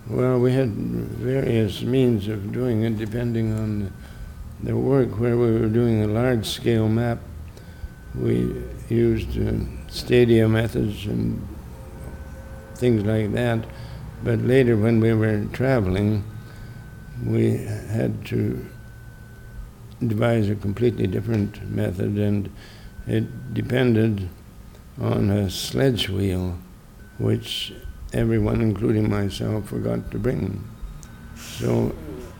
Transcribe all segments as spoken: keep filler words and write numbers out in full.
Well, we had various means of doing it depending on the, the work. Where we were doing a large-scale map, we used uh, stadia methods and things like that. But later, when we were traveling, we had to devise a completely different method, and it depended on a sledge wheel, which everyone, including myself, forgot to bring. So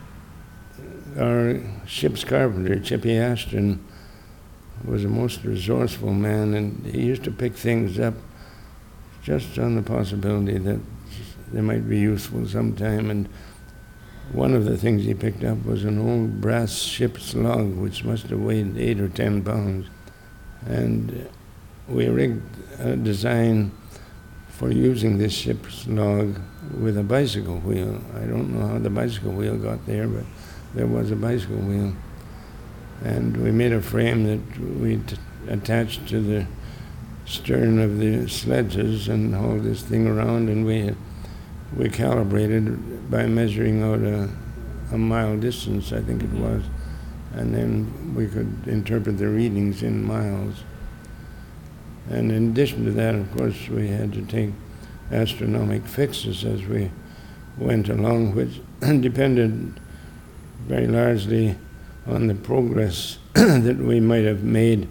our ship's carpenter, Chippy Ashton, was a most resourceful man, and he used to pick things up just on the possibility that they might be useful sometime. And one of the things he picked up was an old brass ship's log, which must have weighed eight or ten pounds. And we rigged a design for using this ship's log with a bicycle wheel. I don't know how the bicycle wheel got there, but there was a bicycle wheel. And we made a frame that we t- attached to the stern of the sledges and hauled this thing around, and we we calibrated by measuring out a, a mile distance, I think it was, and then we could interpret the readings in miles. And in addition to that, of course, we had to take astronomic fixes as we went along, which depended very largely on the progress that we might have made,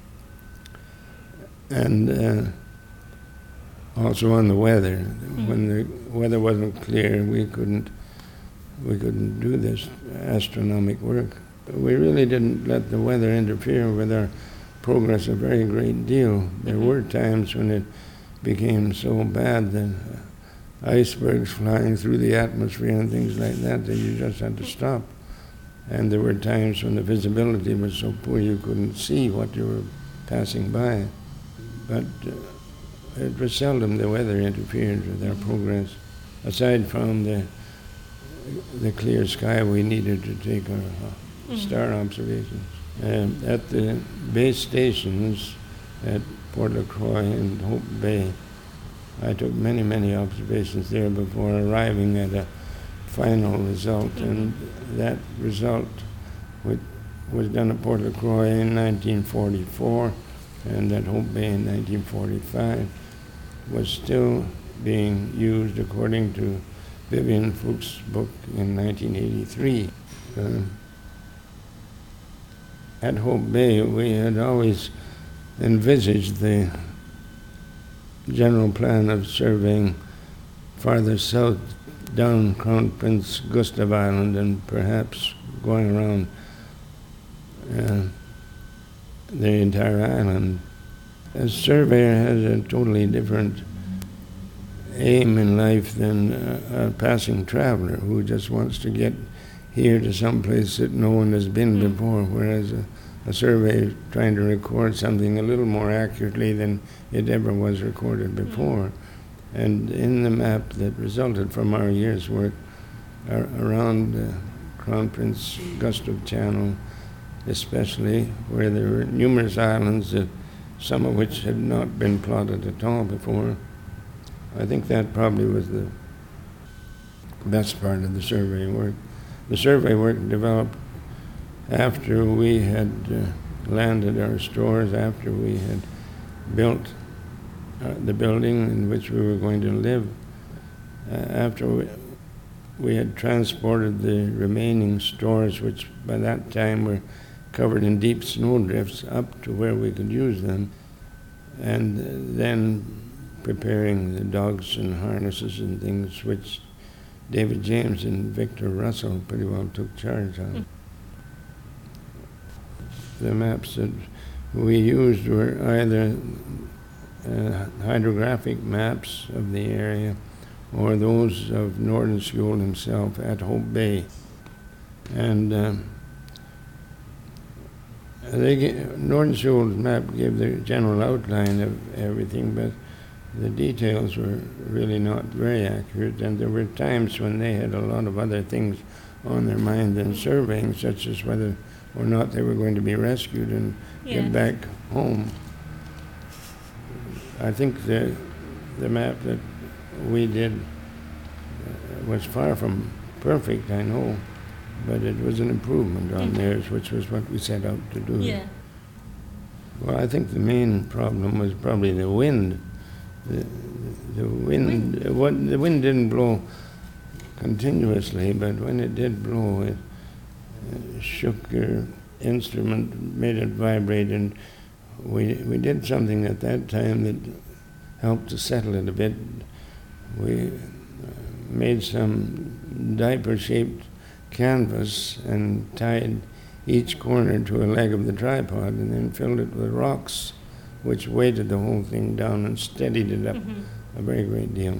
and uh, also on the weather. Mm. When the weather wasn't clear, we couldn't we couldn't do this astronomic work. We really didn't let the weather interfere with our progress a very great deal. There mm-hmm. were times when it became so bad that uh, icebergs flying through the atmosphere and things like that that you just had to stop. And there were times when the visibility was so poor you couldn't see what you were passing by. But uh, it was seldom the weather interfered with our progress. Aside from the the clear sky we needed to take our uh, mm-hmm. star observations. Um, at the base stations at Port Lacroix and Hope Bay, I took many, many observations there before arriving at a final result, mm-hmm. and that result, which was done at Port Lacroix in nineteen forty-four and at Hope Bay in nineteen forty-five, was still being used according to Vivian Fuchs' book in nineteen eighty-three. Uh, at Hope Bay, we had always envisaged the general plan of surveying farther south down Crown Prince Gustav Island and perhaps going around uh, the entire island. A surveyor has a totally different aim in life than a, a passing traveler who just wants to get here to some place that no one has been mm. before, whereas a, a survey trying to record something a little more accurately than it ever was recorded before. Mm. And in the map that resulted from our year's work uh, around the Crown Prince Gustav Channel, especially, where there were numerous islands, that some of which had not been plotted at all before, I think that probably was the best part of the survey work. The survey work developed after we had uh, landed our stores, after we had built uh, the building in which we were going to live, uh, after we, we had transported the remaining stores, which by that time were covered in deep snowdrifts, up to where we could use them, and uh, then preparing the dogs and harnesses and things, which David James and Victor Russell pretty well took charge of. Mm. The maps that we used were either uh, hydrographic maps of the area or those of Nordenskjöld himself at Hope Bay. And uh, they Nordenskjöld's map gave the general outline of everything, but the details were really not very accurate, and there were times when they had a lot of other things on their mind than surveying, such as whether or not they were going to be rescued and yes. get back home. I think the the map that we did was far from perfect, I know, but it was an improvement on Mhm. theirs, which was what we set out to do. Yeah. Well, I think the main problem was probably the wind. The, the wind, Wind. what, the wind didn't blow continuously, but when it did blow, it uh, shook your instrument, made it vibrate, and we we did something at that time that helped to settle it a bit. We uh, made some diaper-shaped canvas and tied each corner to a leg of the tripod and then filled it with rocks, which weighted the whole thing down and steadied it up Mhm. a very great deal.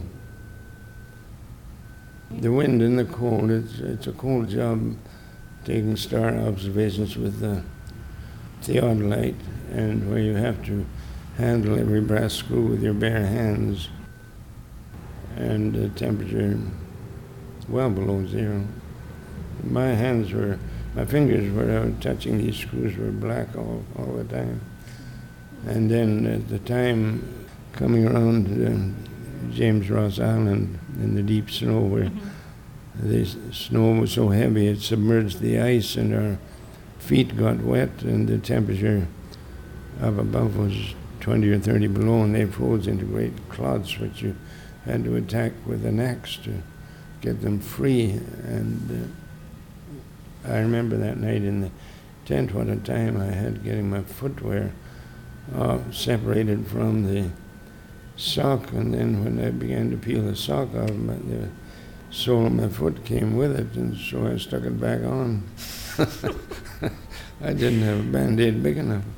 The wind and the cold, it's, it's a cold job taking star observations with the theodolite, and where you have to handle every brass screw with your bare hands, and the temperature well below zero. My hands were, my fingers were out touching these screws were black all, all the time. And then at the time coming around uh, James Ross Island in the deep snow where Mhm. the s- snow was so heavy it submerged the ice and our feet got wet and the temperature up above was twenty or thirty below, and they froze into great clods which you had to attack with an axe to get them free. And uh, I remember that night in the tent what a time I had getting my footwear uh, separated from the sock, and then when I began to peel the sock off, my, the sole of my foot came with it, and so I stuck it back on. I didn't have a Band-Aid big enough.